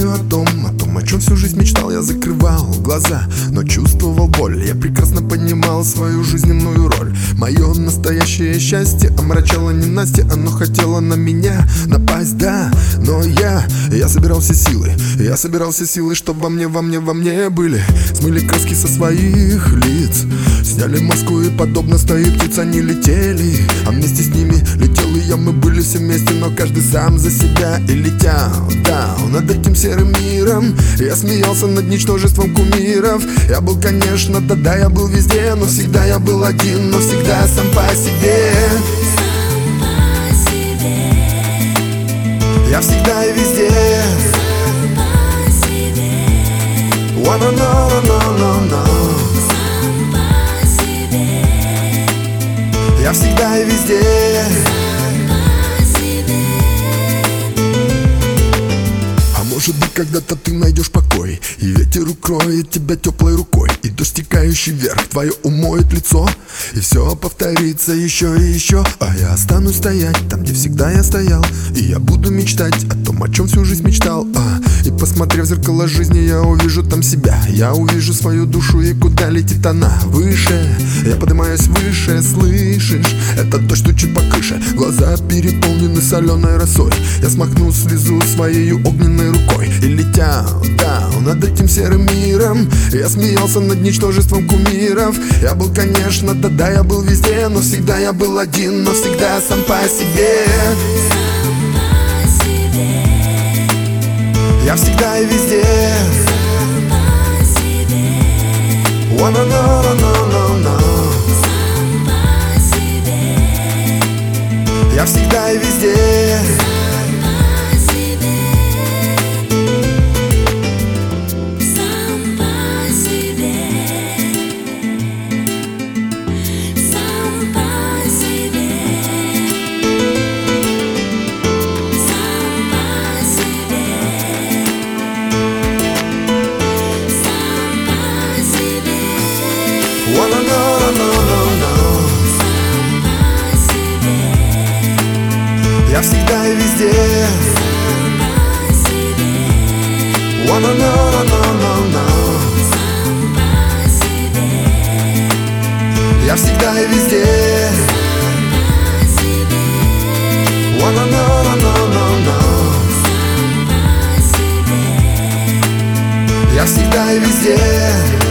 думаю о том, о чем всю жизнь мечтал. Я закрывал глаза, но чувствовал боль. Я прекрасно понимал свою жизненную роль. Мое настоящее счастье омрачало ненастье. Оно хотело на меня напасть, да. Но я собирал все силы. Я собирал все силы, что во мне были. Смыли краски со своих лиц, сняли маску и подобно стаи птиц они летели. А вместе с ними летел и я, мы были все вместе, но каждый сам за себя и летел, да, над этим серым миром. Я смеялся над ничтожеством кумиров. Я был, конечно, да, я был везде, но всегда я был один, но всегда сам по себе. Я всегда и везде. No, no, no, no, no. Я всегда и везде. А может быть, когда-то ты найдешь покой, и ветер укроет тебя теплой рукой, и дождь, стекающий вверх, твое умоет лицо, и все повторится еще и еще. А я останусь стоять там, где всегда я стоял, и я буду мечтать о том, о чем всю жизнь мечтал. И посмотрев в зеркало жизни, я увижу там себя. Я увижу свою душу, и куда летит она? Выше, я поднимаюсь выше, слышишь? Это дождь стучит по крыше, глаза переполнены соленой росой. Я смахну слезу своей огненной рукой и летя, да, над этим серым миром. Я смеялся над ничтожеством кумиров. Я был, конечно, да, я был везде, но всегда я был один, но всегда сам по себе. Я всегда и везде. No, no, no, no, no. Я всегда и везде. No, no, no, no, no. Я всегда и везде. No, no, no, no, no. Я всегда и везде. No, no, no, no, no. Я всегда и везде.